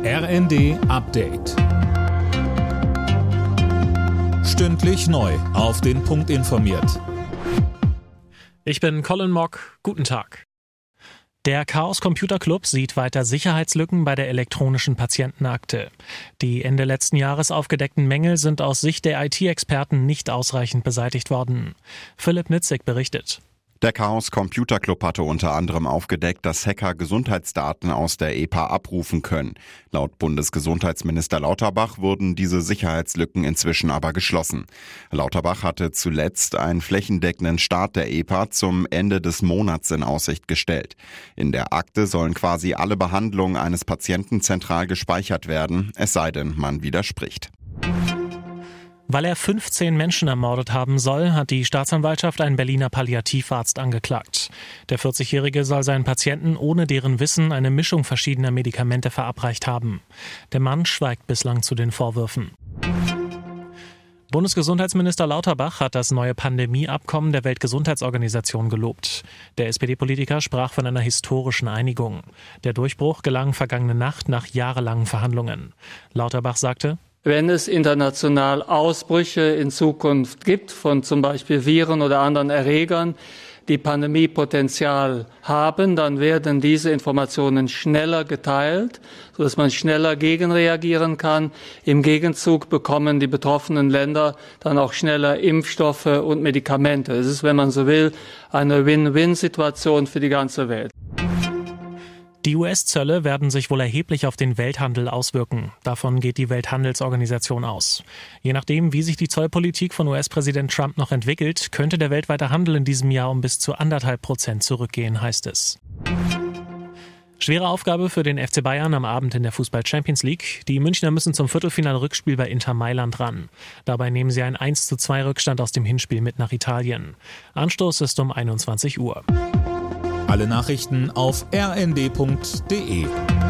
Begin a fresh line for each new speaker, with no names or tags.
RND Update. Stündlich neu auf den Punkt informiert.
Ich bin Colin Mock. Guten Tag. Der Chaos Computer Club sieht weiter Sicherheitslücken bei der elektronischen Patientenakte. Die Ende letzten Jahres aufgedeckten Mängel sind aus Sicht der IT-Experten nicht ausreichend beseitigt worden. Philipp Nitzig berichtet.
Der Chaos Computer Club hatte unter anderem aufgedeckt, dass Hacker Gesundheitsdaten aus der EPA abrufen können. Laut Bundesgesundheitsminister Lauterbach wurden diese Sicherheitslücken inzwischen aber geschlossen. Lauterbach hatte zuletzt einen flächendeckenden Start der EPA zum Ende des Monats in Aussicht gestellt. In der Akte sollen quasi alle Behandlungen eines Patienten zentral gespeichert werden, es sei denn, man widerspricht.
Weil er 15 Menschen ermordet haben soll, hat die Staatsanwaltschaft einen Berliner Palliativarzt angeklagt. Der 40-Jährige soll seinen Patienten ohne deren Wissen eine Mischung verschiedener Medikamente verabreicht haben. Der Mann schweigt bislang zu den Vorwürfen. Bundesgesundheitsminister Lauterbach hat das neue Pandemieabkommen der Weltgesundheitsorganisation gelobt. Der SPD-Politiker sprach von einer historischen Einigung. Der Durchbruch gelang vergangene Nacht nach jahrelangen Verhandlungen. Lauterbach sagte:
Wenn es international Ausbrüche in Zukunft gibt von zum Beispiel Viren oder anderen Erregern, die Pandemiepotenzial haben, dann werden diese Informationen schneller geteilt, sodass man schneller gegenreagieren kann. Im Gegenzug bekommen die betroffenen Länder dann auch schneller Impfstoffe und Medikamente. Es ist, wenn man so will, eine Win-Win-Situation für die ganze Welt.
Die US-Zölle werden sich wohl erheblich auf den Welthandel auswirken. Davon geht die Welthandelsorganisation aus. Je nachdem, wie sich die Zollpolitik von US-Präsident Trump noch entwickelt, könnte der weltweite Handel in diesem Jahr um bis zu 1,5% zurückgehen, heißt es. Schwere Aufgabe für den FC Bayern am Abend in der Fußball-Champions League. Die Münchner müssen zum Viertelfinal-Rückspiel bei Inter Mailand ran. Dabei nehmen sie einen 1:2 Rückstand aus dem Hinspiel mit nach Italien. Anstoß ist um 21 Uhr.
Alle Nachrichten auf rnd.de.